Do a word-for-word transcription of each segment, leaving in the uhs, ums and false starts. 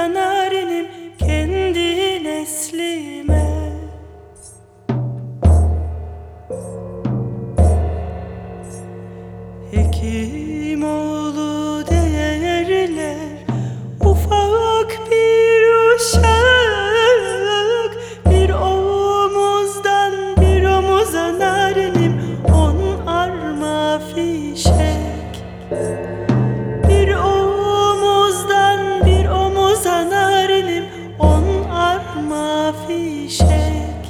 omuzda narinim kendi neslime. Hekimoğlu değerler ufak bir uşak, bir omuzdan bir omuza narinim on arma fişek. Bir omuzdan bir omuza narinim on arma fişek.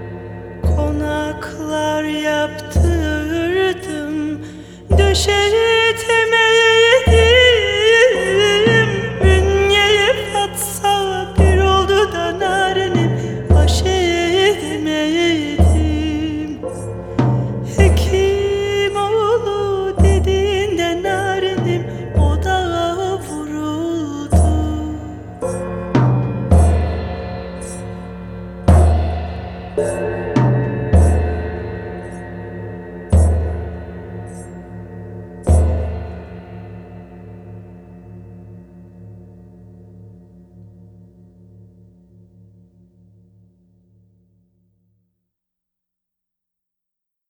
Konaklar yaptırdım, döşerim